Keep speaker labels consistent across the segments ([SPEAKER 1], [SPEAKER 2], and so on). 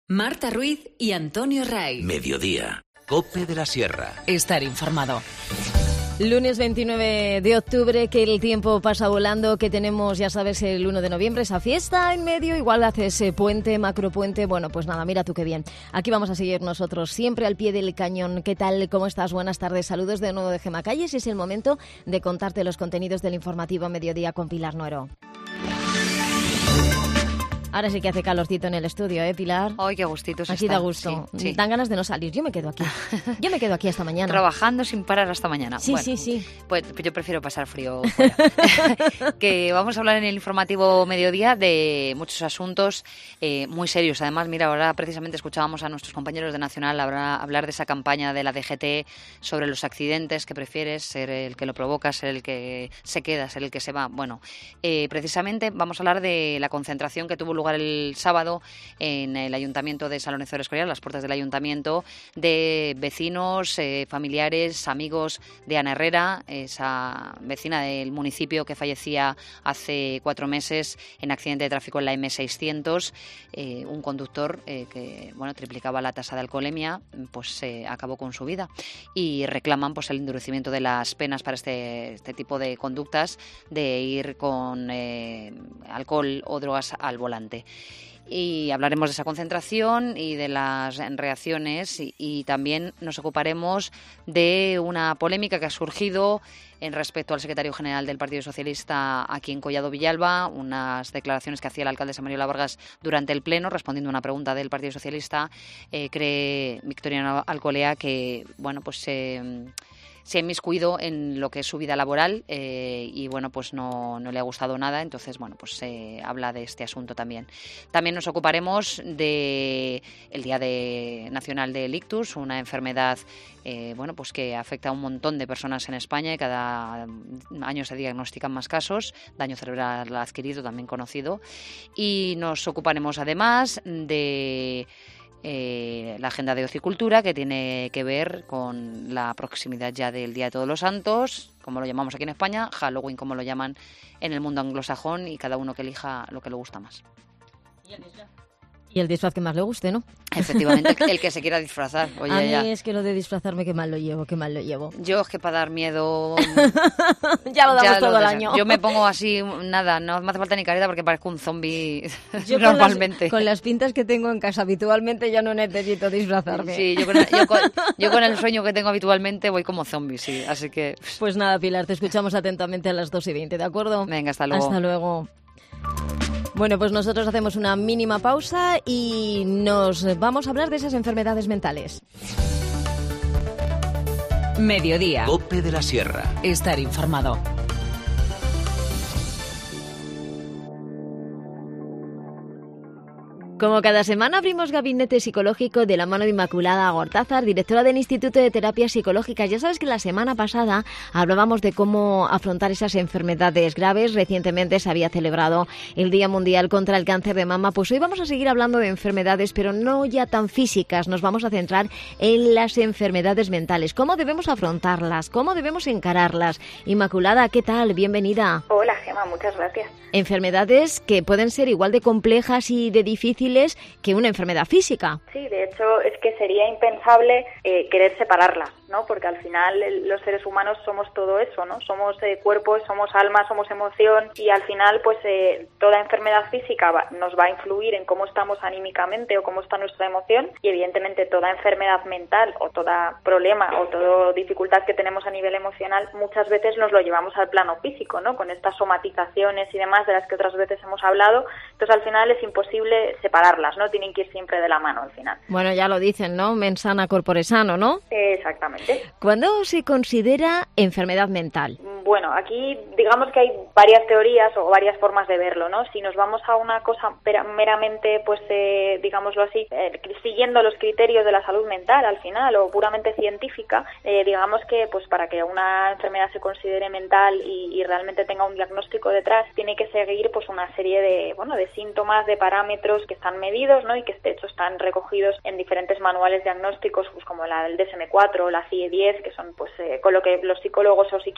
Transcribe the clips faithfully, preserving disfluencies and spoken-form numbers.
[SPEAKER 1] Marta Ruiz y Antonio Ray.
[SPEAKER 2] Mediodía. COPE de la Sierra.
[SPEAKER 1] Estar informado.
[SPEAKER 3] Lunes veintinueve de octubre, que el tiempo pasa volando, que tenemos, ya sabes, el uno de noviembre, esa fiesta en medio, igual haces puente, macropuente, bueno, pues nada, mira tú qué bien. Aquí vamos a seguir nosotros, siempre al pie del cañón. ¿Qué tal? ¿Cómo estás? Buenas tardes, saludos de nuevo de Gema Calles. Es el momento de contarte los contenidos del informativo Mediodía con Pilar Nuero. Ahora sí que hace calorcito en el estudio, ¿eh, Pilar?
[SPEAKER 4] Ay, qué gustito se
[SPEAKER 3] Aquí
[SPEAKER 4] está.
[SPEAKER 3] da gusto.
[SPEAKER 4] Sí, sí.
[SPEAKER 3] Dan ganas de no salir. Yo me quedo aquí. Yo me quedo aquí hasta mañana.
[SPEAKER 4] Trabajando sin parar hasta mañana.
[SPEAKER 3] Sí,
[SPEAKER 4] bueno,
[SPEAKER 3] sí, sí.
[SPEAKER 4] Pues yo prefiero pasar frío fuera. Que vamos a hablar en el informativo Mediodía de muchos asuntos eh, muy serios. Además, mira, ahora precisamente escuchábamos a nuestros compañeros de Nacional hablar, hablar de esa campaña de la D G T sobre los accidentes, que prefieres ser el que lo provoca, ser el que se queda, ser el que se va. Bueno, eh, precisamente vamos a hablar de la concentración que tuvo lugar el sábado en el Ayuntamiento de San Lorenzo del Escorial, las puertas del Ayuntamiento, de vecinos, eh, familiares, amigos de Ana Herrera, esa vecina del municipio que fallecía hace cuatro meses en accidente de tráfico en la eme seiscientos. Eh, un conductor eh, que bueno triplicaba la tasa de alcoholemia, pues eh, acabó con su vida, y reclaman pues el endurecimiento de las penas para este, este tipo de conductas, de ir con eh, alcohol o drogas al volante. Y hablaremos de esa concentración y de las reacciones, y, y también nos ocuparemos de una polémica que ha surgido en respecto al secretario general del Partido Socialista aquí en Collado Villalba, unas declaraciones que hacía la alcaldesa Mariola Vargas durante el Pleno, respondiendo a una pregunta del Partido Socialista. Eh, cree Victoriano Alcolea que, bueno, pues eh, se ha inmiscuido en lo que es su vida laboral eh, y bueno, pues no, no le ha gustado nada. Entonces, bueno, pues se eh, habla de este asunto también. También nos ocuparemos de el Día de Nacional del Ictus, una enfermedad eh, bueno, pues que afecta a un montón de personas en España, y cada año se diagnostican más casos, daño cerebral adquirido también conocido. Y nos ocuparemos además de Eh, la agenda de ocicultura, que tiene que ver con la proximidad ya del Día de Todos los Santos, como lo llamamos aquí en España, Halloween como lo llaman en el mundo anglosajón, y cada uno que elija lo que le gusta más.
[SPEAKER 3] Y el disfraz que más le guste, ¿no?
[SPEAKER 4] Efectivamente, el que se quiera disfrazar. Oye,
[SPEAKER 3] a mí
[SPEAKER 4] ya.
[SPEAKER 3] es que lo de disfrazarme, qué mal lo llevo, qué mal lo llevo.
[SPEAKER 4] Yo es que para dar miedo
[SPEAKER 3] ya lo damos
[SPEAKER 4] ya
[SPEAKER 3] todo
[SPEAKER 4] lo
[SPEAKER 3] el
[SPEAKER 4] desa-
[SPEAKER 3] año.
[SPEAKER 4] Yo me pongo así, nada, no me hace falta ni careta porque parezco un zombie
[SPEAKER 3] Yo
[SPEAKER 4] normalmente.
[SPEAKER 3] Con las, con las pintas que tengo en casa habitualmente ya no necesito disfrazarme.
[SPEAKER 4] Sí, yo con, el, yo, con, yo con el sueño que tengo habitualmente voy como zombie, sí, así que...
[SPEAKER 3] Pues nada, Pilar, te escuchamos atentamente a las dos y veinte, ¿de acuerdo?
[SPEAKER 4] Venga, hasta luego.
[SPEAKER 3] Hasta luego. Bueno, pues nosotros hacemos una mínima pausa y nos vamos a hablar de esas enfermedades mentales.
[SPEAKER 1] Mediodía.
[SPEAKER 2] COPE de la Sierra.
[SPEAKER 1] Estar informado.
[SPEAKER 3] Como cada semana abrimos gabinete psicológico de la mano de Inmaculada Gortázar, directora del Instituto de Terapias Psicológicas. Ya sabes que la semana pasada hablábamos de cómo afrontar esas enfermedades graves. Recientemente se había celebrado el Día Mundial contra el Cáncer de Mama. Pues hoy vamos a seguir hablando de enfermedades, pero no ya tan físicas. Nos vamos a centrar en las enfermedades mentales. ¿Cómo debemos afrontarlas? ¿Cómo debemos encararlas? Inmaculada, ¿qué tal? Bienvenida.
[SPEAKER 5] Hola, Gema, muchas gracias.
[SPEAKER 3] Enfermedades que pueden ser igual de complejas y de difíciles que una enfermedad física.
[SPEAKER 5] Sí, de hecho es que sería impensable eh, querer separarlas, ¿no? Porque al final el, los seres humanos somos todo eso, ¿no? Somos eh, cuerpos, somos alma, somos emoción, y al final pues eh, toda enfermedad física va, nos va a influir en cómo estamos anímicamente o cómo está nuestra emoción, y evidentemente toda enfermedad mental o todo problema o toda dificultad que tenemos a nivel emocional muchas veces nos lo llevamos al plano físico, ¿no? Con estas somatizaciones y demás de las que otras veces hemos hablado. Entonces al final es imposible separarlas, ¿no? Tienen que ir siempre de la mano al final.
[SPEAKER 3] Bueno, ya lo dicen, ¿no? Mens sana corpore sano, ¿no?
[SPEAKER 5] Exactamente.
[SPEAKER 3] ¿Cuándo se considera enfermedad mental?
[SPEAKER 5] Bueno, aquí digamos que hay varias teorías o varias formas de verlo, ¿no? Si nos vamos a una cosa meramente, pues eh, digámoslo así, eh, siguiendo los criterios de la salud mental al final o puramente científica, eh, digamos que pues para que una enfermedad se considere mental y, y realmente tenga un diagnóstico detrás, tiene que seguir pues una serie de, bueno, de síntomas, de parámetros que están medidos, ¿no? Y que de hecho están recogidos en diferentes manuales diagnósticos, pues como la del D S M cuatro o la C I E diez, que son pues eh, con lo que los psicólogos o psiquiatras evalúan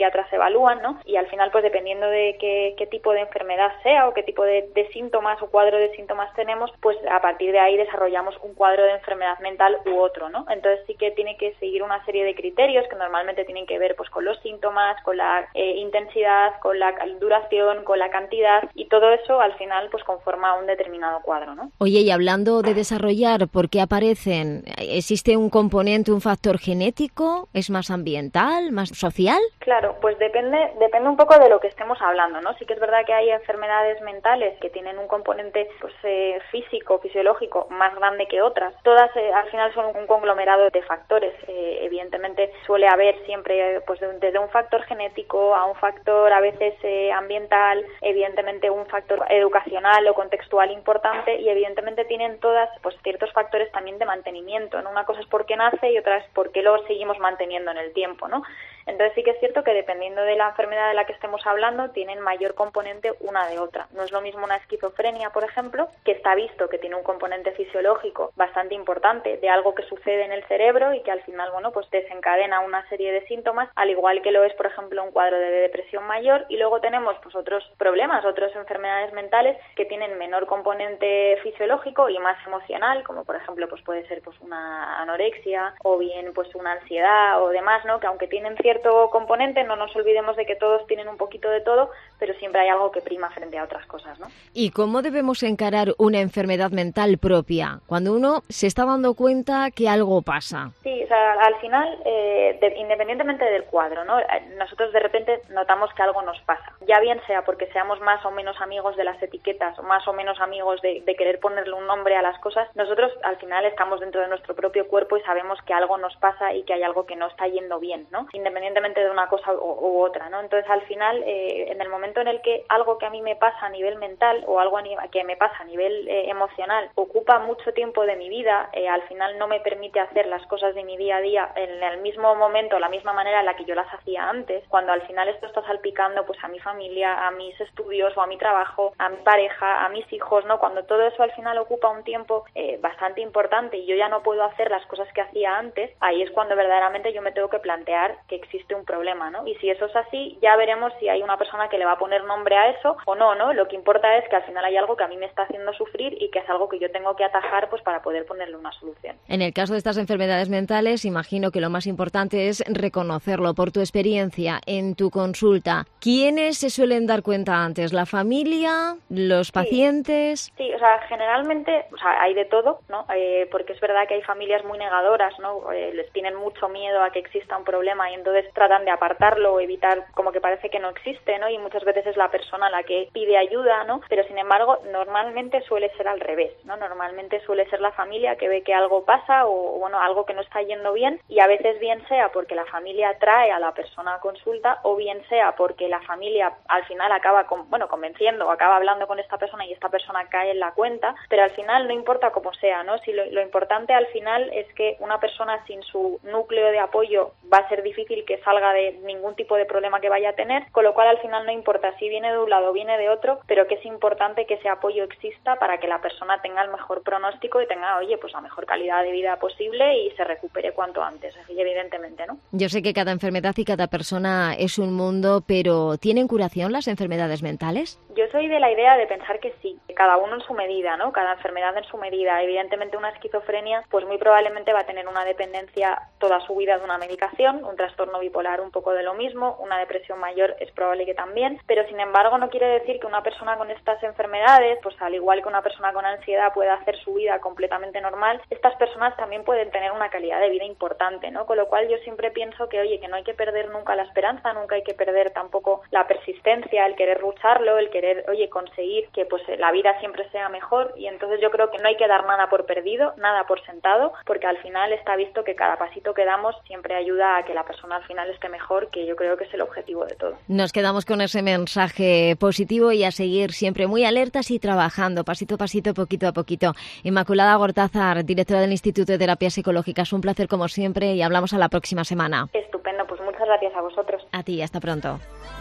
[SPEAKER 5] evalúan, ¿no? Y al final, pues dependiendo de qué, qué tipo de enfermedad sea o qué tipo de, de síntomas o cuadro de síntomas tenemos, pues a partir de ahí desarrollamos un cuadro de enfermedad mental u otro, ¿no? Entonces sí que tiene que seguir una serie de criterios que normalmente tienen que ver pues con los síntomas, con la eh, intensidad, con la duración, con la cantidad, y todo eso al final pues conforma un determinado cuadro, ¿no?
[SPEAKER 3] Oye, y hablando de desarrollar, ¿por qué aparecen? ¿Existe un componente, un factor genético? ¿Es más ambiental, más social?
[SPEAKER 5] Claro, pues depende depende un poco de lo que estemos hablando, ¿no? Sí que es verdad que hay enfermedades mentales que tienen un componente pues eh, físico, fisiológico más grande que otras. Todas eh, al final son un conglomerado de factores. Eh, evidentemente suele haber siempre pues de, desde un factor genético a un factor a veces eh, ambiental, evidentemente un factor educacional o contextual importante, y evidentemente tienen todas pues ciertos factores también de mantenimiento, ¿no? Una cosa es por qué nace y otra es por qué lo seguimos manteniendo en el tiempo, ¿no? Entonces sí que es cierto que dependiendo de la enfermedad de la que estemos hablando, tienen mayor componente una de otra. No es lo mismo una esquizofrenia, por ejemplo, que está visto que tiene un componente fisiológico bastante importante de algo que sucede en el cerebro y que al final, bueno, pues desencadena una serie de síntomas, al igual que lo es, por ejemplo, un cuadro de depresión mayor. Y luego tenemos pues otros problemas, otras enfermedades mentales que tienen menor componente fisiológico y más emocional, como por ejemplo pues puede ser pues una anorexia o bien pues una ansiedad o demás, ¿no? Que aunque tienen cierto componente, no nos olvidemos de que todos tienen un poquito de todo, pero siempre hay algo que prima frente a otras cosas, ¿no?
[SPEAKER 3] ¿Y cómo debemos encarar una enfermedad mental propia cuando uno se está dando cuenta que algo pasa?
[SPEAKER 5] Sí, o sea, al final, eh, de, independientemente del cuadro, ¿no? Nosotros de repente notamos que algo nos pasa, ya bien sea porque seamos más o menos amigos de las etiquetas o más o menos amigos de, de querer ponerle un nombre a las cosas. Nosotros al final estamos dentro de nuestro propio cuerpo y sabemos que algo nos pasa y que hay algo que no está yendo bien, ¿no? Independientemente de una cosa u, u otra, ¿no? Entonces al final, eh, en el momento en el que algo que a mí me pasa a nivel mental o algo a ni- que me pasa a nivel eh, emocional ocupa mucho tiempo de mi vida, eh, al final no me permite hacer las cosas de mi día a día en el mismo momento, la misma manera en la que yo las hacía antes, cuando al final esto está salpicando pues a mi familia, a mis estudios o a mi trabajo, a mi pareja, a mis hijos, ¿no? Cuando todo eso al final ocupa un tiempo eh, bastante importante y yo ya no puedo hacer las cosas que hacía antes, ahí es cuando verdaderamente yo me tengo que plantear que existe un problema, ¿no? Y si eso es así, ya veremos si hay una persona que le va a poner nombre a eso o no, ¿no? Lo que importa es que al final hay algo que a mí me está haciendo sufrir y que es algo que yo tengo que atajar pues para poder ponerle una solución.
[SPEAKER 3] En el caso de estas enfermedades mentales, imagino que lo más importante es reconocerlo. Por tu experiencia en tu consulta, ¿quiénes se suelen dar cuenta antes? ¿La familia? ¿Los pacientes?
[SPEAKER 5] Sí, sí, o sea, generalmente, o sea, hay de todo, ¿no? Eh, porque es verdad que hay familias muy negadoras, ¿no? Eh, les tienen mucho miedo a que exista un problema y entonces tratan de apartarlo o evitar como que parece que no existe, ¿no? Y muchas veces es la persona la que pide ayuda, ¿no? Pero sin embargo, normalmente suele ser al revés, ¿no? Normalmente suele ser la familia que ve que algo pasa o, bueno, algo que no está yendo bien, y a veces bien sea porque la familia trae a la persona a consulta o bien sea porque la familia al final acaba, con, bueno, convenciendo o acaba hablando con esta persona y esta persona cae en la cuenta, pero al final no importa cómo sea, ¿no? Si lo, lo importante al final es que una persona sin su núcleo de apoyo va a ser difícil que salga de ningún tipo de problema que vaya a tener, con lo cual al final no importa si viene de un lado o viene de otro, pero que es importante que ese apoyo exista para que la persona tenga el mejor pronóstico y tenga, oye, pues la mejor calidad de vida posible y se recupere cuanto antes, evidentemente, ¿no?
[SPEAKER 3] Yo sé que cada enfermedad y cada persona es un mundo, pero ¿tienen curación las enfermedades mentales?
[SPEAKER 5] Yo soy de la idea de pensar que sí, cada uno en su medida, ¿no? Cada enfermedad en su medida. Evidentemente una esquizofrenia pues muy probablemente va a tener una dependencia toda su vida de una medicación, un trastorno bipolar un poco de lo mismo, una depresión mayor es probable que también, pero sin embargo no quiere decir que una persona con estas enfermedades, pues al igual que una persona con ansiedad pueda hacer su vida completamente normal, estas personas también pueden tener una calidad de vida importante, ¿no? Con lo cual yo siempre pienso que, oye, que no hay que perder nunca la esperanza, nunca hay que perder tampoco la persistencia, el querer lucharlo, el querer, oye, conseguir que pues la vida siempre sea mejor, y entonces yo creo que no hay que dar nada por perdido, nada por sentado, porque al final está visto que cada pasito que damos siempre ayuda a que la persona al final esté mejor, que yo creo que es el objetivo de todo.
[SPEAKER 3] Nos quedamos con ese mensaje positivo y a seguir siempre muy alertas y trabajando pasito a pasito, poquito a poquito. Inmaculada Gortázar, directora del Instituto de Terapias Psicológicas, un placer como siempre y hablamos a la próxima semana.
[SPEAKER 5] Estupendo, pues muchas gracias a vosotros.
[SPEAKER 3] A ti, hasta pronto.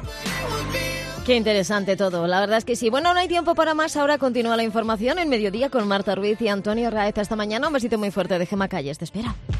[SPEAKER 3] Qué interesante todo, la verdad es que sí. Bueno, no hay tiempo para más, ahora continúa la información en Mediodía con Marta Ruiz y Antonio Raez. Hasta mañana, un besito muy fuerte de Gemma Calles, te espera.